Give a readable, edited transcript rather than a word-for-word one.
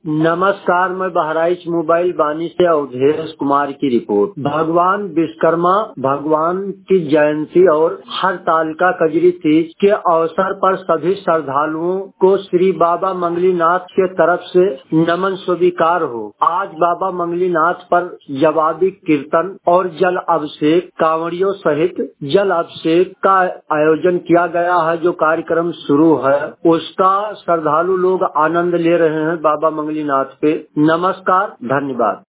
नमस्कार, मैं बहराइच मोबाइल बानी से अवधेश कुमार की रिपोर्ट। भगवान विश्वकर्मा भगवान की जयंती और हरतालिका कजरी तीज के अवसर पर सभी श्रद्धालुओं को श्री बाबा मंगलीनाथ के तरफ से नमन स्वीकार हो। आज बाबा मंगलीनाथ पर जवाबी कीर्तन और जल अभिषेक कांवड़ियों सहित जल अभिषेक का आयोजन किया गया है। जो कार्यक्रम शुरू है उसका श्रद्धालु लोग आनंद ले रहे हैं बाबा मंगलीनाथ पे। नमस्कार, धन्यवाद।